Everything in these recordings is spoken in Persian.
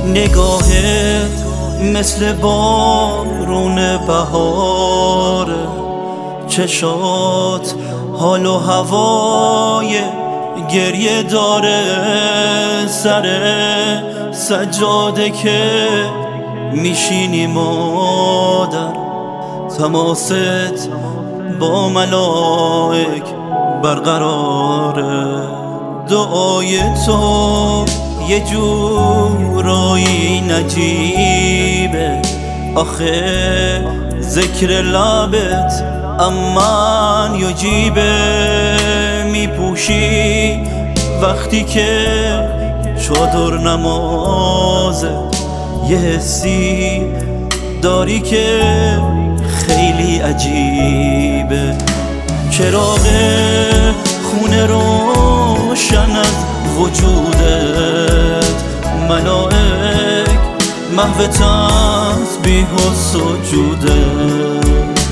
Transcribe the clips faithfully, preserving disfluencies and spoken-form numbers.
نگاهت مثل بارون بهار، چشات حال و هوای گریه داره. سر سجاده که میشینی مادر، تماست با ملائک برقراره. دعای تو یه جورایی نجیبه، آخه ذکر لبت امان یجیبه. میپوشی وقتی که چادر نمازه، یه حسی داری که خیلی عجیبه. چراغ خونه روشن از وجودت، ملائک محو تسبیح و سجودت.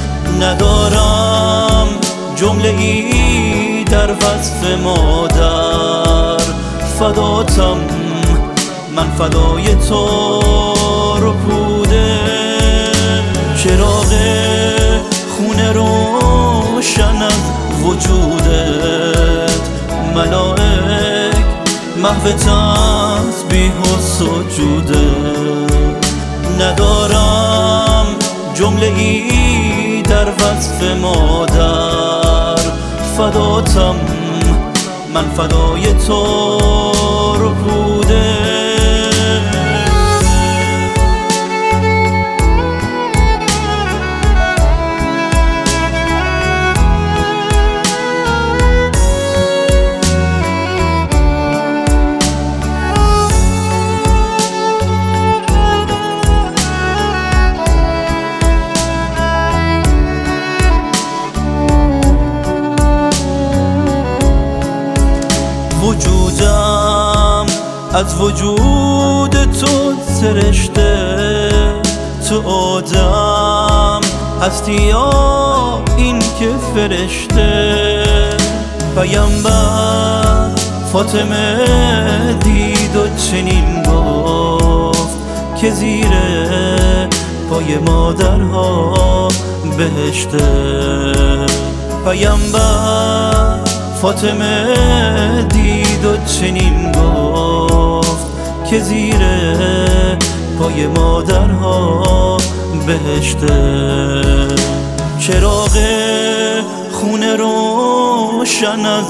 ندارم جمله ای در وصف مادر، فداتم من فدای تو ربوده. چراغ خونه روشن از وجودت، ملائک محو تسبیح و سجودت. ندارم جمله ای در وصف مادر، فداتم من فدای تو ربوده. وجودم از وجود تو سرشته، تو آدم هستی یا این که فرشته. پیامبر فاطمه دید و چنین گفت که زیر پای مادرها بهشته. پیامبر فاطمه دید و چنین گفت که زیر پای مادرها بهشته. چراغ خونه روشن از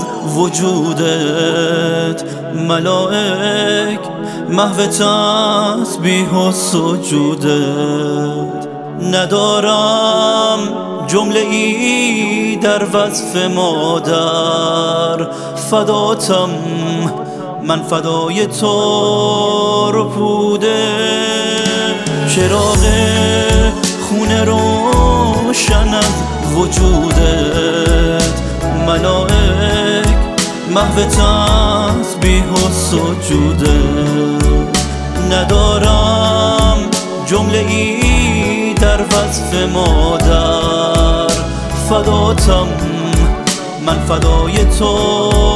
وجودت، ملائک محو تسبیح و سجودت. ندارم جمله ای در وصف مادر، فداتم من فدای تو ربوده. چراغ خونه روشن از وجودت، ملائک محو تسبیح و سجودت. ندارم جمله ای در وصف مادر، فداتم من فدای تو